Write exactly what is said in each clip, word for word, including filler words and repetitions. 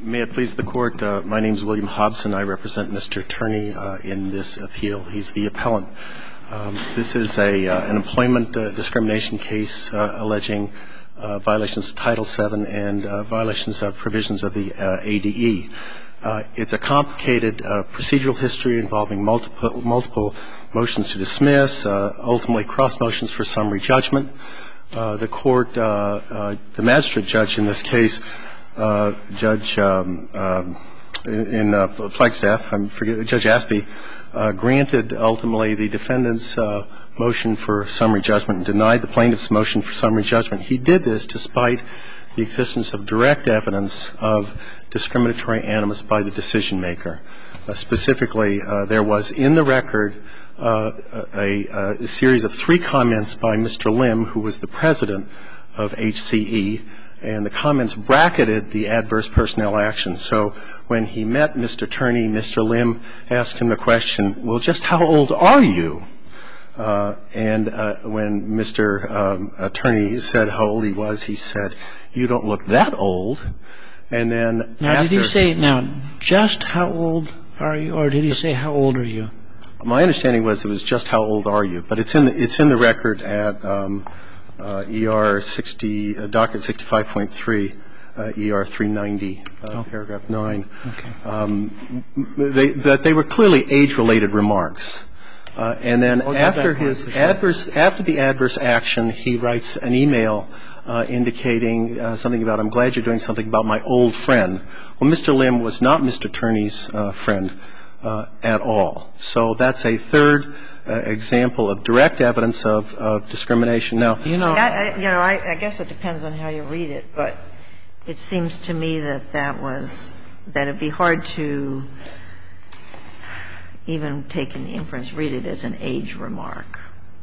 May it please the Court, uh, my name is William Hobson. I represent Mister Turney uh, in this appeal. He's the appellant. Um, this is a, uh, an employment uh, discrimination case uh, alleging uh, violations of Title seven and uh, violations of provisions of the uh, A D E. Uh, it's a complicated uh, procedural history involving multiple, multiple motions to dismiss, uh, ultimately cross motions for summary judgment. Uh, the court, uh, uh, the magistrate judge in this case, uh, Judge um, um, in uh, Flagstaff, I forget, Judge Aspey, uh, granted ultimately the defendant's uh, motion for summary judgment and denied the plaintiff's motion for summary judgment. He did this despite the existence of direct evidence of discriminatory animus by the decision maker. Uh, specifically, uh, there was in the record uh, a, a series of three comments by Mister Lim, who was the president of H C E, and the comments bracketed the adverse personnel action. So when he met Mister Turney, Mister Lim asked him the question, well, just how old are you? Uh, and uh, when Mister Um, Turney said how old he was, he said, you don't look that old. And then now, after, did he say, now, just how old are you, or did he say how old are you? My understanding was it was just how old are you, but it's in the, it's in the record at um, uh, E R sixty, uh, docket sixty-five point three, uh, E R three ninety, uh, oh. paragraph nine. Okay. Um, they, that they were clearly age-related remarks. Uh, and then we'll after his sure. adverse, after the adverse action, he writes an email uh, indicating uh, something about, I'm glad you're doing something about my old friend. Well, Mister Lim was not Mister Turney's uh, friend uh, at all. So that's a third uh, example of direct evidence of, of discrimination. Now, you know, I, I, you know, I, I guess it depends on how you read it, but it seems to me that that was, that it'd be hard to even taking the inference, read it as an age remark.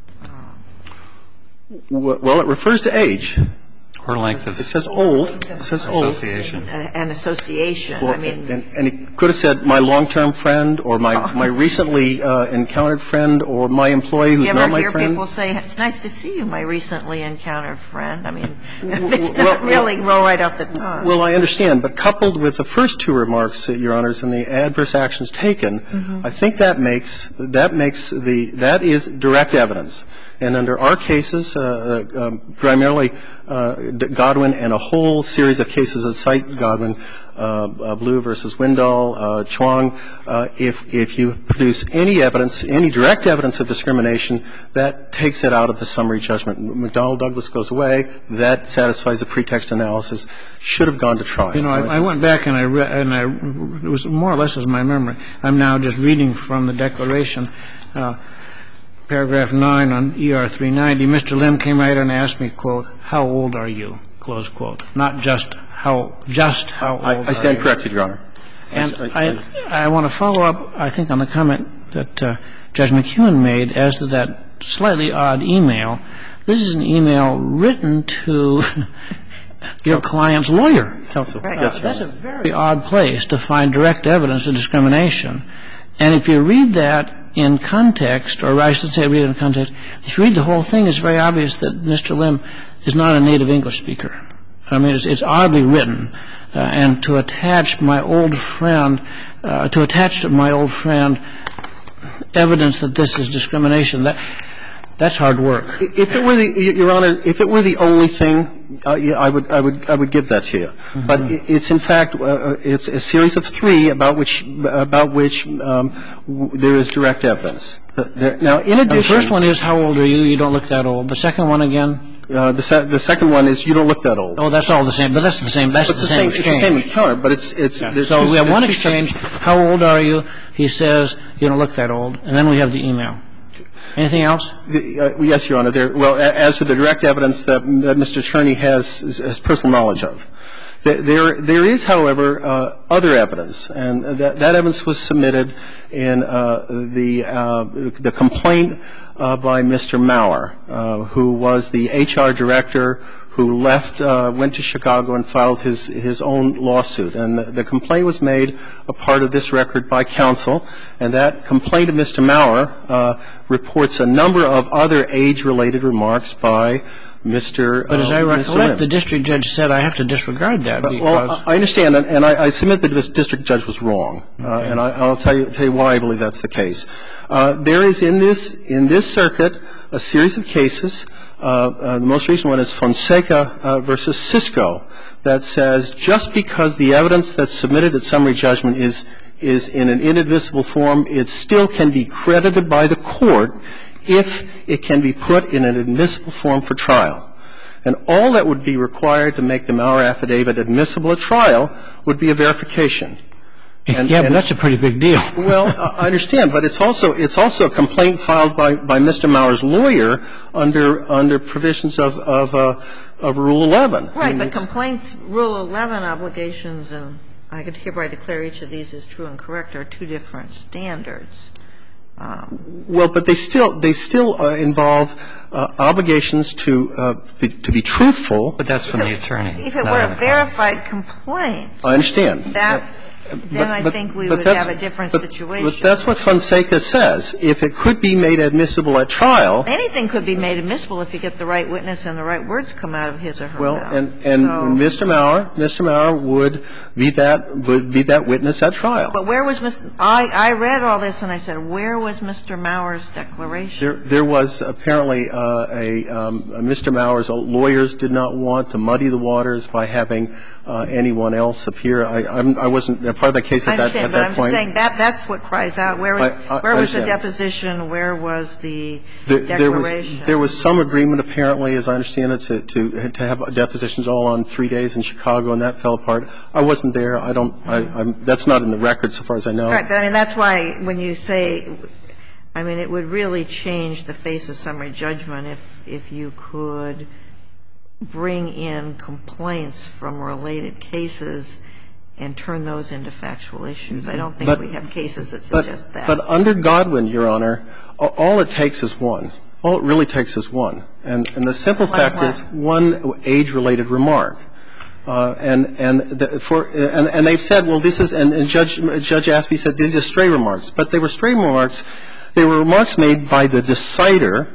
Well, it refers to age. Or length of It says old. It says old. Association. An association. Well, I mean, and, and it could have said my long-term friend or my, oh. my recently uh, encountered friend or my employee who's not my friend. You ever hear people say, it's nice to see you, my recently encountered friend? I mean, well, it's not really roll right off the tongue. Well, I understand. But coupled with the first two remarks, uh, Your Honors, and the adverse actions taken, mm-hmm. I think that makes, that makes the, that is direct evidence. And under our cases, uh, um, primarily uh, Godwin and a whole series of cases that cite Godwin, uh, uh, Blue versus Windall, uh, Chuang, uh, if, if you produce any evidence, any direct evidence of discrimination, that takes it out of the summary judgment. McDonnell Douglas goes away. That satisfies the pretext analysis. Should have gone to trial. You know, I, I went back and I read, and I, it was more or less as my memory. I'm now just reading from the declaration. Uh, Paragraph nine on E R three ninety, Mister Lim came right in and asked me, quote, how old are you, close quote. Not just how, just how old I, are I stand you. corrected, Your Honor. And I, I, I, I want to follow up, I think, on the comment that uh, Judge McEwen made as to that slightly odd email. This is an email written to your client's lawyer. Counsel. Right. Uh, Yes, Your that's Honor. a very odd place to find direct evidence of discrimination. And if you read that in context, or I should say read it in context, if you read the whole thing, it's very obvious that Mister Lim is not a native English speaker. I mean, it's, it's oddly written. Uh, and to attach my old friend, uh, to attach to my old friend evidence that this is discrimination, that that's hard work. If it were the, Your Honor, if it were the only thing, uh, yeah, I would, I would, I would give that to you. Mm-hmm. But it's in fact, uh, it's a series of three about which, about which um, w- there is direct evidence. There, now, in addition, the first one is how old are you? You don't look that old. The second one again. Uh, the, se- the second one is you don't look that old. Oh, that's all the same. But that's the same. That's it's the, the same. same it's the same encounter, but it's it's. Yeah. So two, we have one two exchange. How old are you? He says you don't look that old, and then we have the email. Anything else? The, uh, yes, Your Honor. There, well, as to the direct evidence that, that Mister Turney has, has personal knowledge of. There, there is, however, uh, other evidence, and that, that evidence was submitted in uh, the uh, the complaint uh, by Mister Maurer, uh, who was the H R director who left, uh, went to Chicago and filed his his own lawsuit. And the, the complaint was made a part of this record by counsel, and that complaint of Mister Maurer uh, reports a number of other age-related remarks by Mister But as I uh, recollect, the district judge said I have to disregard that because... Well, I understand, and, and I, I submit that the district judge was wrong, okay. uh, and I, I'll tell you, tell you why I believe that's the case. Uh, there is in this in this circuit a series of cases. Uh, uh, the most recent one is Fonseca uh, versus Cisco, that says just because the evidence that's submitted at summary judgment is is in an inadmissible form, it still can be credited by the court if it can be put in an admissible form for trial. And all that would be required to make the Maurer affidavit admissible at trial would be a verification. And, yeah, but and, that's a pretty big deal. Well, I understand, but it's also it's also a complaint filed by, by Mister Maurer's lawyer under under provisions of of, uh, of Rule eleven. Right, I mean, but complaints, Rule eleven obligations, and I could hereby declare each of these as true and correct, are two different standards. Um, well, but they still they still uh, involve uh, obligations to uh, be, to be truthful. But that's from the attorney. If it were a verified complaint, I understand that. Uh, Then but, I but, think we but would that's, have a different but, situation. But that's what Fonseca says. If it could be made admissible at trial. Anything could be made admissible if you get the right witness and the right words come out of his or her well, mouth. Well, and, and so, Mister Maurer, Mister Maurer would be that would be that witness at trial. But where was Mister I, I read all this and I said, where was Mister Maurer's declaration? There, there was apparently uh, a um, Mister Maurer's lawyers did not want to muddy the waters by having uh, anyone else appear. I, I'm, I wasn't part of the case at that. At At but that I'm point. just saying that that's what cries out. Where was, I, I, where was I the deposition? Where was the there, declaration? There was, there was some agreement, apparently, as I understand it, to, to, to have depositions all on three days in Chicago, and that fell apart. I wasn't there. I don't – I'm, that's not in the record so far as I know. Right. But, I mean, that's why when you say – I mean, it would really change the face of summary judgment if, if you could bring in complaints from related cases and turn those into factual issues. I don't think but, we have cases that suggest but, that. But under Godwin, Your Honor, all it takes is one. All it really takes is one. And, and the simple one fact what? is one age-related remark. Uh, and and, the, for, and and they've said, well, this is, and, and Judge Judge Aspey said these are stray remarks. But they were stray remarks. They were remarks made by the decider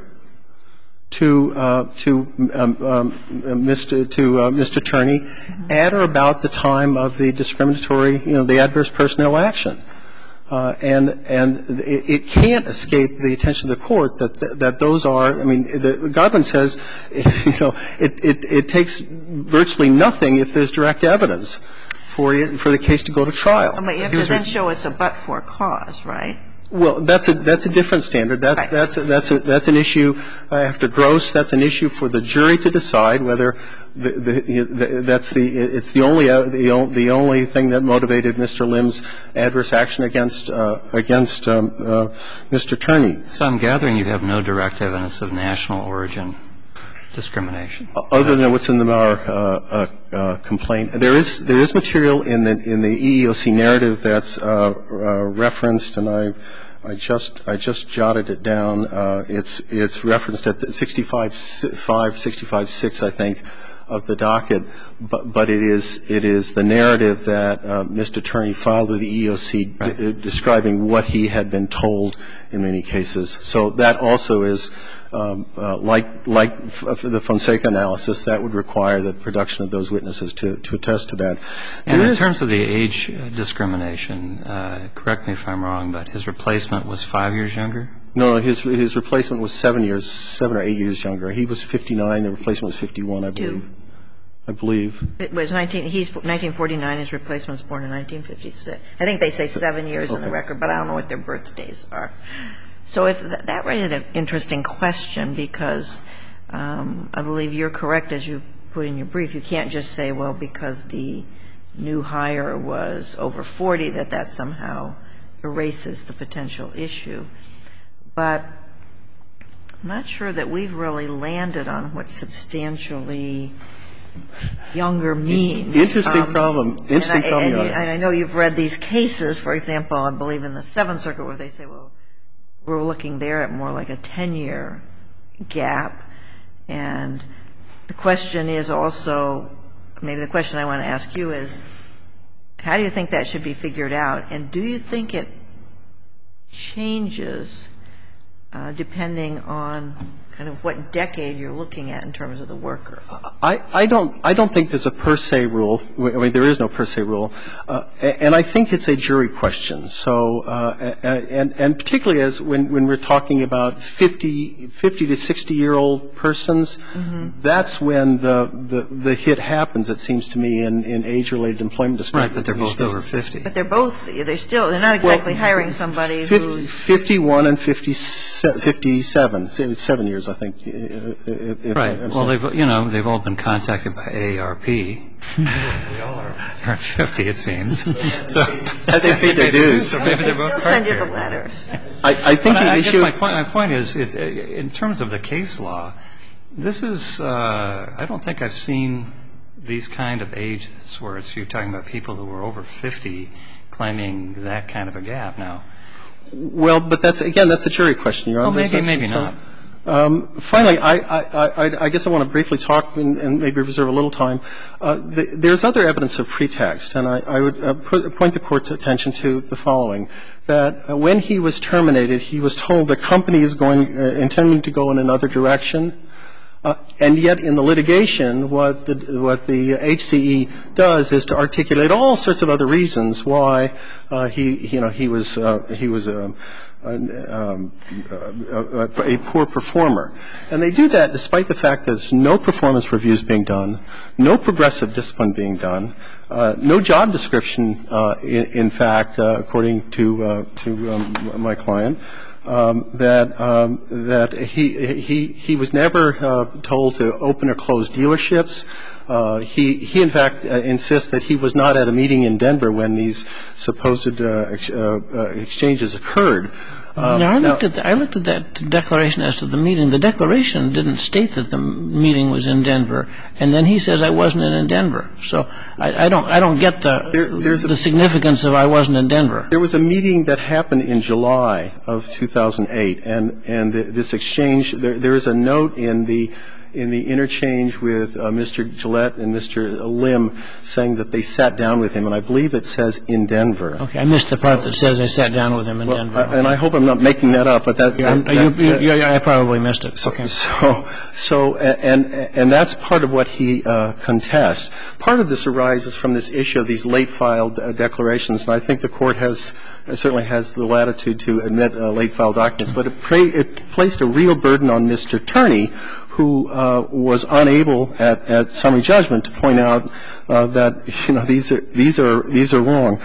to uh, to um, um, Mister to uh, Mister Turney at or about the time of the discriminatory, you know, the adverse personnel action, uh, and and it, it can't escape the attention of the court that that, that those are. I mean, the, Godwin says, you know, it, it it takes virtually nothing if there's direct evidence for it, for the case to go to trial. But you have to then show it's a but-for cause, right? Well, that's a that's a different standard. That's right. that's a, that's a, that's an issue uh, after Gross. That's an issue for the jury to decide whether the, the, the that's the it's the only uh, the, the only thing that motivated Mister Lim's adverse action against uh, against um, uh, Mister Turney. So I'm gathering you have no direct evidence of national origin discrimination. Other than what's in the Maurer uh, uh, uh, complaint, there is there is material in the in the E E O C narrative that's uh, uh, referenced, and I I just I just jotted it down. Uh, it's it's referenced at sixty-five five, sixty-five six, I think, of the docket, but but it is it is the narrative that uh, Mister Turney filed with the E E O C right. d- describing what he had been told in many cases. So that also is. Um, uh, like like f- the Fonseca analysis, that would require the production of those witnesses to, to attest to that. And there in is, terms of the age discrimination, uh, correct me if I'm wrong, but his replacement was five years younger? No, his his replacement was seven years, seven or eight years younger. He was fifty-nine. The replacement was fifty-one, I believe. Two. I believe. It was nineteen. He's nineteen forty-nine. His replacement was born in nineteen fifty-six. I think they say seven years okay. in the record, but I don't know what their birthdays are. So if th- that raised an interesting question, because um, I believe you're correct, as you put in your brief. You can't just say, well, because the new hire was over forty, that that somehow erases the potential issue. But I'm not sure that we've really landed on what substantially younger means. Interesting um, problem. Interesting and I, problem. And, and I know you've read these cases, for example, I believe in the Seventh Circuit, where they say, well, we're looking there at more like a ten-year gap. And the question is also, maybe the question I want to ask you is, how do you think that should be figured out? And do you think it changes uh, depending on kind of what decade you're looking at in terms of the worker. I, I don't I don't think there's a per se rule. I mean, there is no per se rule, uh, and I think it's a jury question. So, uh, and and particularly as when, when we're talking about fifty, fifty to sixty year old persons, mm-hmm. that's when the, the the hit happens. It seems to me in, in age related employment discrimination. Right, but they're both over fifty. But they're both they're still they're not exactly well, hiring somebody fifty, who's fifty-one and fifty-seven, seven years. I think. If, if right. I, well, they've you know they've all been contacted by A A R P. We all are fifty, it seems. So I think paid their dues. So maybe they're both still send you the letters. I, I think but the I, I issue. guess my point, my point is, it's, in terms of the case law, this is. Uh, I don't think I've seen these kind of ages where it's you're talking about people who were over fifty claiming that kind of a gap now. Well, but that's, again, that's a jury question, Your Honor. Well, maybe, maybe so, not. Um, finally, I, I, I, I guess I want to briefly talk and, and maybe reserve a little time. Uh, the, there's other evidence of pretext, and I, I would uh, put, point the Court's attention to the following, that uh, when he was terminated, he was told the company is going, uh, intending to go in another direction. Uh, and yet, in the litigation, what the what the H C E does is to articulate all sorts of other reasons why uh, he you know he was uh, he was a, um, a, a poor performer, and they do that despite the fact that there's no performance reviews being done, no progressive discipline being done, uh, no job description. Uh, in, in fact, uh, according to uh, to um, my client. Um, that um, that he he he was never uh, told to open or close dealerships. Uh, he he in fact uh, insists that he was not at a meeting in Denver when these supposed uh, ex- uh, uh, exchanges occurred. Um, now, I looked now, at the, I looked at that declaration as to the meeting. The declaration didn't state that the meeting was in Denver, and then he says I wasn't in Denver. So I, I don't I don't get the there, there's the a, significance of I wasn't in Denver. There was a meeting that happened in July of two thousand eight, and and the, this exchange. There, there is a note in the. in the interchange with uh, Mister Gillette and Mister Lim saying that they sat down with him, and I believe it says in Denver. Okay, I missed the part that says they sat down with him in well, Denver. I, okay. And I hope I'm not making that up, but that. Yeah, that, you, that, you, that you, you, I probably missed it. So, okay. so, so, and and that's part of what he uh, contests. Part of this arises from this issue of these late filed uh, declarations, and I think the court has uh, certainly has the latitude to admit uh, late filed documents, but it, pra- it placed a real burden on Mister Turney, who uh, was unable at, at summary judgment to point out uh, that you know these are these are these are wrong.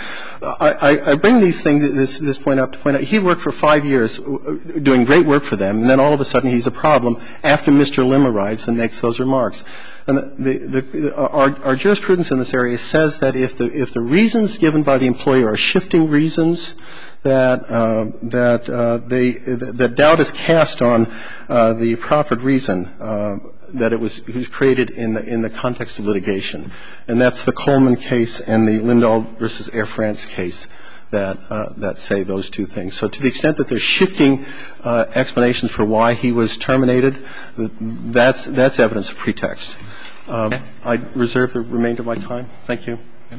I, I bring these things this this point up to point out he worked for five years doing great work for them, and then all of a sudden he's a problem after Mister Lim arrives and makes those remarks. And the, the, the our, our jurisprudence in this area says that if the if the reasons given by the employer are shifting reasons, that uh, that uh, they that doubt is cast on uh, the proffered reason uh, that it was, it was created in the in the context of litigation, and that's the Coleman case and the Lindahl versus Air France case that uh, that say those two things. So to the extent that there's shifting uh, explanations for why he was terminated, that's that's evidence of pretext. Um, okay. I reserve the remainder of my time. Thank you. Okay.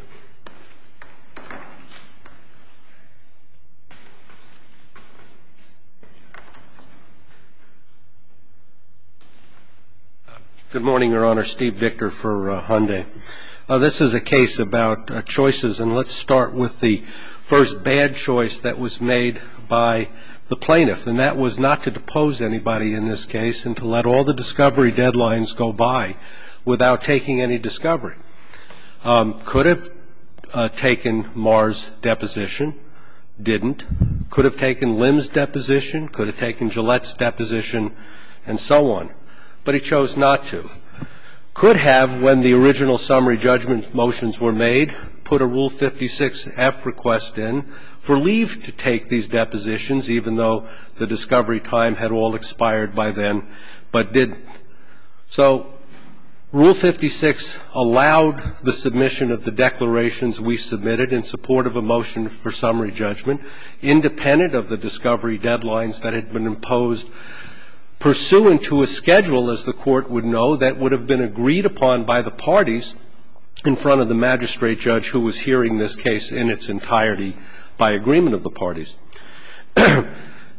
Good morning, Your Honor. Steve Victor for uh, Hyundai. Uh, this is a case about uh, choices, and let's start with the first bad choice that was made by the plaintiff, and that was not to depose anybody in this case and to let all the discovery deadlines go by without taking any discovery. Um, could have uh, taken Marr's deposition, didn't. Could have taken Lim's deposition, could have taken Gillette's deposition, and so on. But he chose not to. Could have, when the original summary judgment motions were made, put a Rule fifty-six F request in for leave to take these depositions, even though the discovery time had all expired by then, but didn't. So Rule fifty-six allowed the submission of the declarations we submitted in support of a motion for summary judgment, independent of the discovery deadlines that had been imposed pursuant to a schedule, as the court would know, that would have been agreed upon by the parties in front of the magistrate judge who was hearing this case in its entirety by agreement of the parties.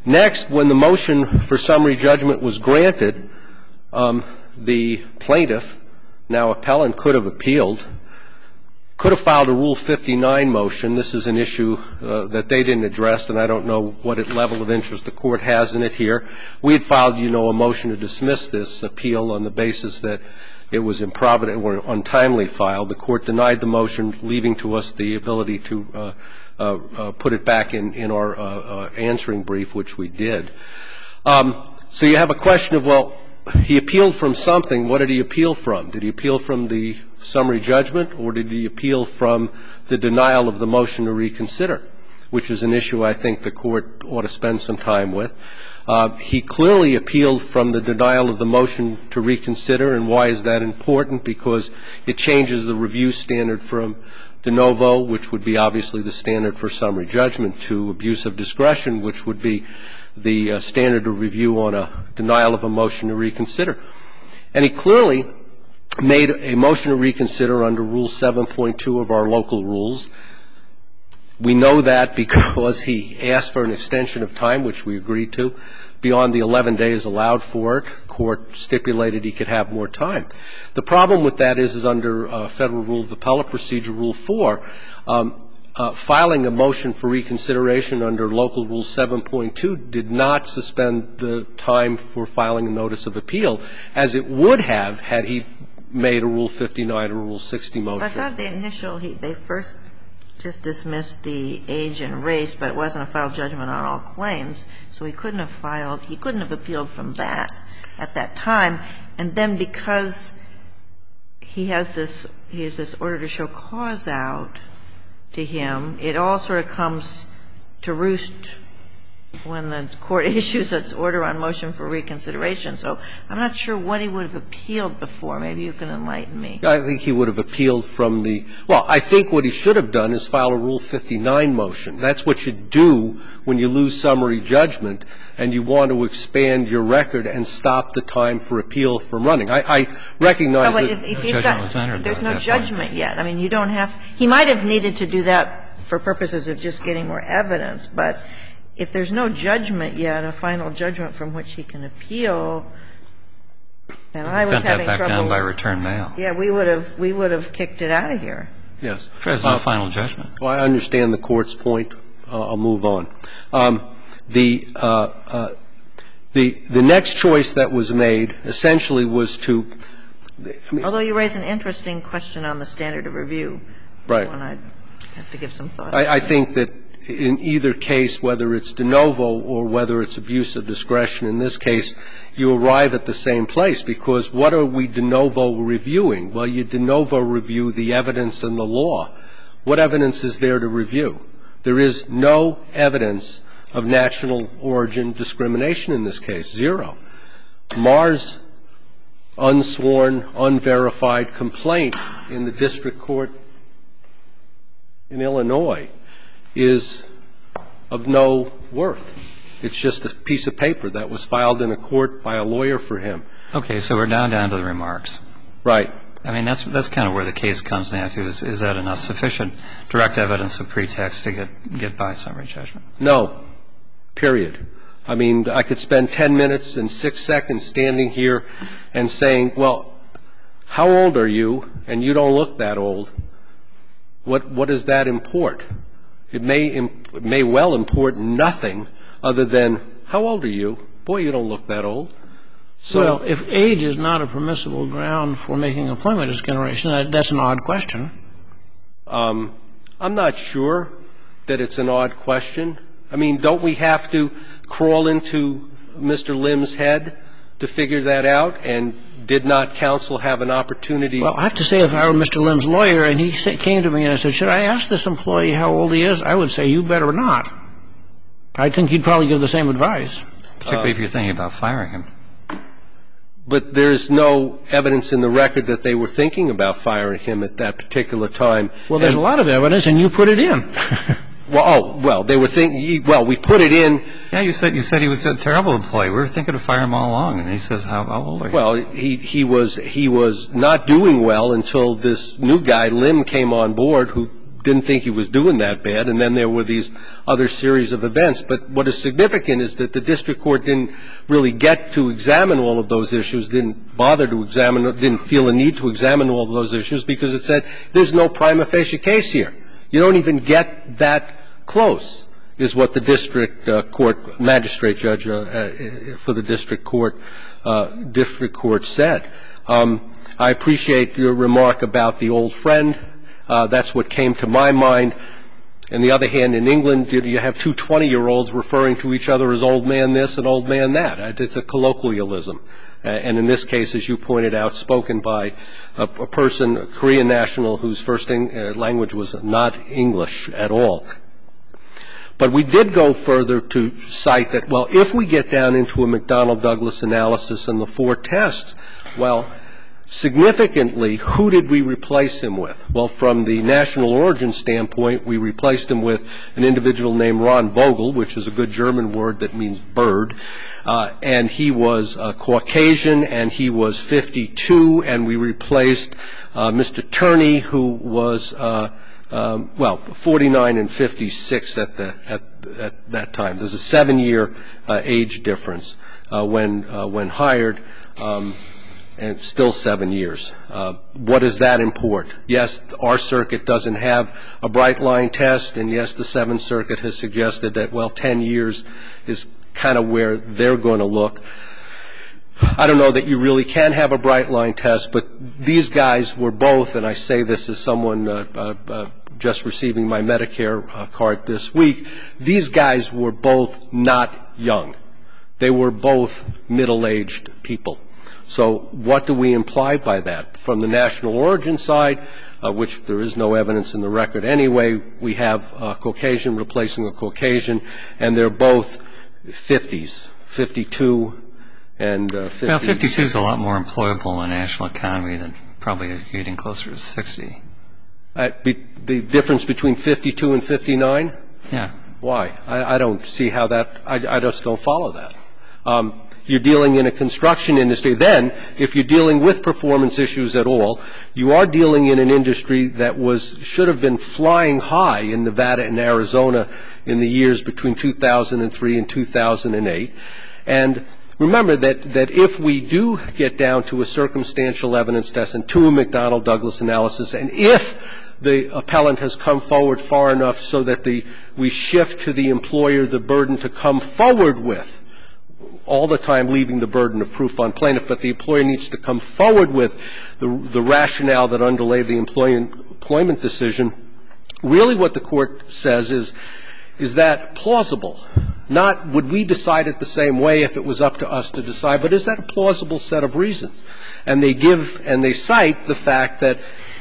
Next, when the motion for summary judgment was granted, um, the plaintiff, now appellant, could have appealed, could have filed a Rule fifty-nine motion. This is an issue uh, that they didn't address, and I don't know what level of interest the Court has in it here. We had filed, you know, a motion to dismiss this appeal on the basis that it was improvident or untimely filed. The Court denied the motion, leaving to us the ability to uh, uh, uh, put it back in, in our uh, uh, answering brief, which we did. Um, so you have a question of, well, he appealed from something. What did he appeal from? Did he appeal from the summary judgment, or did he appeal from the denial of the motion to reconsider, which is an issue I think the Court ought to spend some time with. Uh, he clearly appealed from the denial of the motion to reconsider, and why is that important? Because it changes the review standard from de novo, which would be obviously the standard for summary judgment, to abuse of discretion, which would be the uh, standard of review on a denial of a motion to reconsider. And he clearly made a motion to reconsider under Rule seven point two of our local rules. We know that because he asked for an extension of time, which we agreed to, beyond the eleven days allowed for it. The Court stipulated he could have more time. The problem with that is, is under uh, Federal Rule of Appellate Procedure Rule four, um, uh, filing a motion for reconsideration under local Rule seven point two did not suspend the time for filing a notice of appeal, as it would have had he made a Rule fifty-nine or Rule sixty motion. I thought the initial, he, they first just dismissed the age and race, but it wasn't a filed judgment on all claims, so he couldn't have filed, he couldn't have appealed from that at that time. And then because he has this, he has this order to show cause out to him, it all sort of comes to roost when the Court issues its order on motion for reconsideration. So I'm not sure what he would have appealed before. Maybe you can enlighten me. I think he would have appealed from the – well, I think what he should have done is file a Rule fifty-nine motion. That's what you do when you lose summary judgment and you want to expand your record and stop the time for appeal from running. I, I recognize oh, that if, if no you've judgment got, was entered. There's at no that judgment point. yet. I mean, you don't have – he might have needed to do that for purposes of just getting more evidence, but if there's no judgment yet, a final judgment from which he can appeal, then I was Sent that having back trouble. down by return mail. Yeah, we would have we would have kicked it out of here. Yes. There's no Uh, final judgment. Well, I understand the Court's point. Uh, I'll move on. Um, the, uh, uh, the the next choice that was made essentially was to I mean, Although you raise an interesting question on the standard of review. Right. One I'd have to give some thought. I, I think that in either case, whether it's de novo or whether it's abuse of discretion, in this case, you arrive at the same place, because what are we de novo reviewing? Well, you de novo review the evidence and the law. What evidence is there to review? There is no evidence of national origin discrimination in this case, zero. Mar's unsworn, unverified complaint in the district court in Illinois is of no worth. It's just a piece of paper that was filed in a court by a lawyer for him. Okay, so we're down down to the remarks. Right. I mean, that's that's kind of where the case comes down to. Is, is that enough sufficient direct evidence of pretext to get get by summary judgment? No. Period. I mean, I could spend ten minutes and six seconds standing here and saying, well, how old are you? And you don't look that old. What what does that import? It may it may well import nothing other than, how old are you? Boy, you don't look that old. So, well, if age is not a permissible ground for making employment discrimination, that, that's an odd question. Um, I'm not sure that it's an odd question. I mean, don't we have to crawl into Mister Lim's head to figure that out? And did not counsel have an opportunity? Well, I have to say, if I were Mister Lim's lawyer and he came to me and I said, should I ask this employee how old he is, I would say, you better not. I think you'd probably give the same advice. Particularly uh, if you're thinking about firing him. But there's no evidence in the record that they were thinking about firing him at that particular time. Well, there's and, a lot of evidence, and you put it in. Well, oh, well, they were thinking, well, we put it in. Yeah, you said you said he was a terrible employee. We were thinking of firing him all along. And he says, how, how old are you? Well, he, he was he was not doing well until this new guy, Lim, came on board, who didn't think he was doing that bad, and then there were these other series of events. But what is significant is that the district court didn't really get to examine all of those issues, didn't bother to examine, didn't feel a need to examine all of those issues, because it said there's no prima facie case here. You don't even get that close, is what the district uh, court magistrate judge uh, uh, for the district court uh, district court said. Um, I appreciate your remark about the old friend. Uh, that's what came to my mind. On the other hand, in England, you, you have two twenty-year-olds referring to each other as old man this and old man that. It's a colloquialism. Uh, and in this case, as you pointed out, spoken by a, a person, a Korean national, whose first ing, uh, language was not English at all. But we did go further to cite that, well, if we get down into a McDonnell-Douglas analysis and the four tests, well, significantly, who did we replace him with? Well, from the national origin standpoint, we replaced him with an individual named Ron Vogel, which is a good German word that means bird. Uh, and he was uh, Caucasian, and he was fifty-two, and we replaced uh, Mister Turney, who was, uh, um, well, forty-nine and fifty-six at, the, at, at that time. There's a seven-year uh, age difference uh, when, uh, when hired. Um, and still seven years. Uh, what does that import? Yes, our circuit doesn't have a bright line test, and yes, the Seventh Circuit has suggested that, well, ten years is kind of where they're going to look. I don't know that you really can have a bright line test, but these guys were both, and I say this as someone uh, uh, uh, just receiving my Medicare uh, card this week, these guys were both not young. They were both middle-aged people. So what do we imply by that? From the national origin side, uh, which there is no evidence in the record anyway, we have a Caucasian replacing a Caucasian, and they're both fifties, fifty-two and uh, fifty. Well, fifty-two is a lot more employable in the national economy than probably getting closer to sixty. Uh, be, the difference between fifty-two and fifty-nine? Yeah. Why? I, I don't see how that, I, I just don't follow that. Um, You're dealing in a construction industry. Then, if you're dealing with performance issues at all, you are dealing in an industry that was should have been flying high in Nevada and Arizona in the years between two thousand three and two thousand eight. And remember that, that if we do get down to a circumstantial evidence test and to a McDonnell-Douglas analysis, and if the appellant has come forward far enough so that the, we shift to the employer the burden to come forward with, all the time leaving the burden of proof on plaintiff, but the employer needs to come forward with the, the rationale that underlay the employment, employment decision. Really what the court says is, is that plausible? Not would we decide it the same way if it was up to us to decide, but is that a plausible set of reasons? And they give and they cite the fact that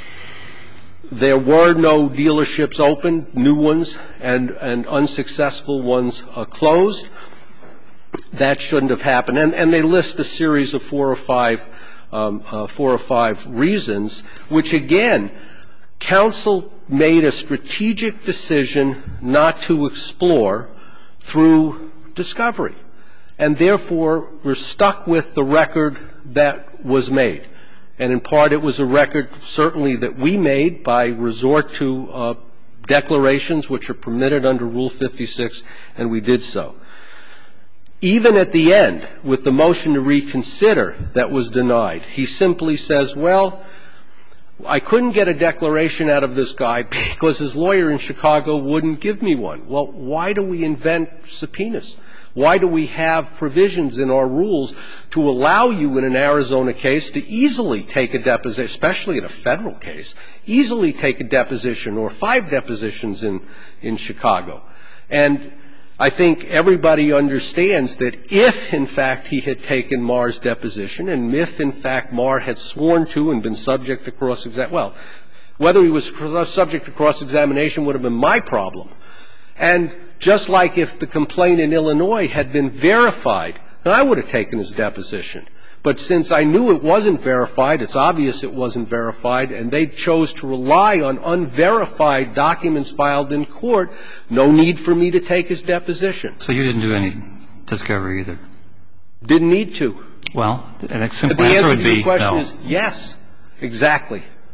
there were no dealerships open, new ones, and, and unsuccessful ones uh, closed. That shouldn't have happened. And, and they list a series of four or five, um, uh, four or five reasons, which again, counsel made a strategic decision not to explore through discovery. And therefore, we're stuck with the record that was made. And in part, it was a record certainly that we made by resort to uh, declarations which are permitted under Rule fifty-six, and we did so. Even at the end, with the motion to reconsider that was denied, he simply says, well, I couldn't get a declaration out of this guy because his lawyer in Chicago wouldn't give me one. Well, why do we invent subpoenas? Why do we have provisions in our rules to allow you in an Arizona case to easily take a deposition, especially in a federal case, easily take a deposition or five depositions in, in Chicago? And I think everybody understands that if, in fact, he had taken Marr's deposition, and if, in fact, Marr had sworn to and been subject to cross-examination, well, whether he was subject to cross-examination would have been my problem. And just like if the complaint in Illinois had been verified, then I would have taken his deposition. But since I knew it wasn't verified, it's obvious it wasn't verified, and they chose to rely on unverified documents filed in court, no need for me to take his deposition. So you didn't do any discovery either? Didn't need to. Well, the simple the answer answer would to be your question no. is yes, exactly.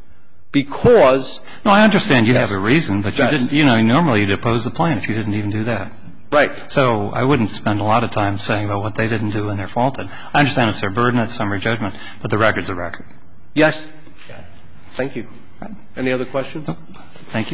because – No, I understand you Yes. have a reason, but you Yes. didn't – you know, normally you'd oppose the plaintiff. You didn't even do that. Right. So I wouldn't spend a lot of time saying about what they didn't do and they're faulted. I understand it's their burden, it's summary judgment, but the record's a record. Yes. Thank you. Any other questions? Thank you.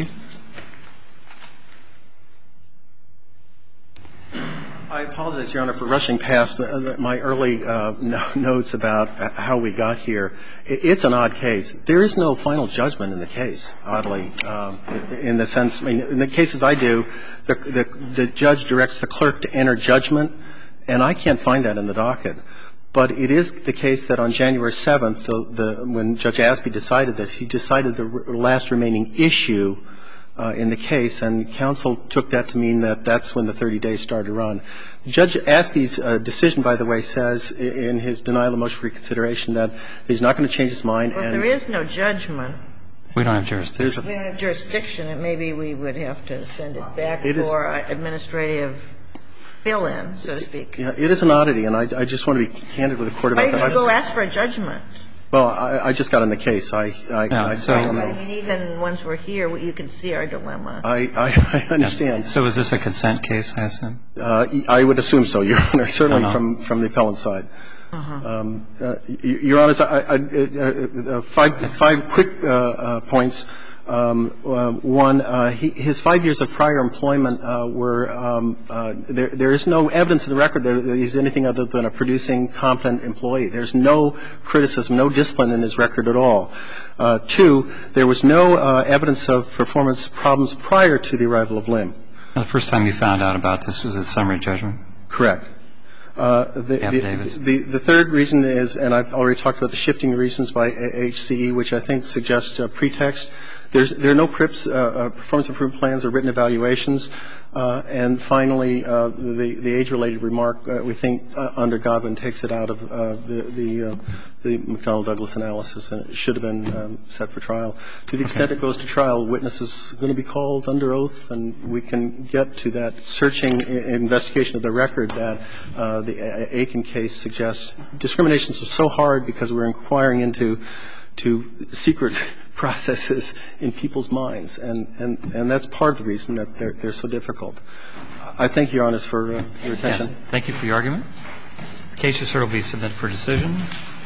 I apologize, Your Honor, for rushing past my early uh, notes about how we got here. It's an odd case. There is no final judgment in the case, oddly, um, in the sense – I mean, in the cases I do, the, the, the judge directs the clerk to enter judgment, and I can't find that in the docket. But it is the case that on January seventh, the, the, when Judge Aspey decided this, he decided the last remaining issue Uh, in the case, and counsel took that to mean that that's when the thirty days started to run. Judge Aspey's uh, decision, by the way, says in his denial of motion for reconsideration that he's not going to change his mind. Well, if and there is no judgment, We don't have jurisdiction. we don't have jurisdiction, and maybe we would have to send it back It is- for administrative fill-in, so to speak. Yeah, it is an oddity, and I, I just want to be candid with the Court Why about didn't that. you go ask for a judgment? Well, I, I just got in the case. I, I, Yeah, I, so- I don't I know. mean, even once we're here, you can see our dilemma. I, I, I understand. So is this a consent case, I assume? Uh, I would assume so, Your Honor, certainly Uh-huh. from, from the appellant's side. Uh-huh. Um, uh, Your Honor, I, I, uh, uh, five, five quick uh, uh, points. Um, uh, one, uh, he, his five years of prior employment uh, were um, uh, there. There is no evidence in the record that he's anything other than a producing, competent employee. There's no criticism, no discipline in his record at all. Uh, two, there was no uh, evidence of performance problems prior to the arrival of Lim. The first time you found out about this was at summary judgment? Correct. Uh, the, Affidavits. the, the, the third reason is, and I've already talked about the shifting reasons by H C E, which I think suggest uh, pretext. There's, there are no P R I Ps, uh, uh, performance improvement plans or written evaluations. Uh, and finally, uh, the, the age-related remark, uh, we think uh, under Godwin takes it out of uh, the, the, uh, the McDonnell-Douglas analysis, and it should have been um, set for trial. To the extent it goes to trial, witnesses are going to be called under oath, and we can get to that searching investigation of the record that uh, the Aiken case suggests. Discriminations are so hard because we're inquiring into to secret processes in people's minds, and, and, and that's part of the reason that they're, they're so difficult. I thank you, Your Honor, for uh, your attention. Yes. Thank you for your argument. The case will be submitted for decision.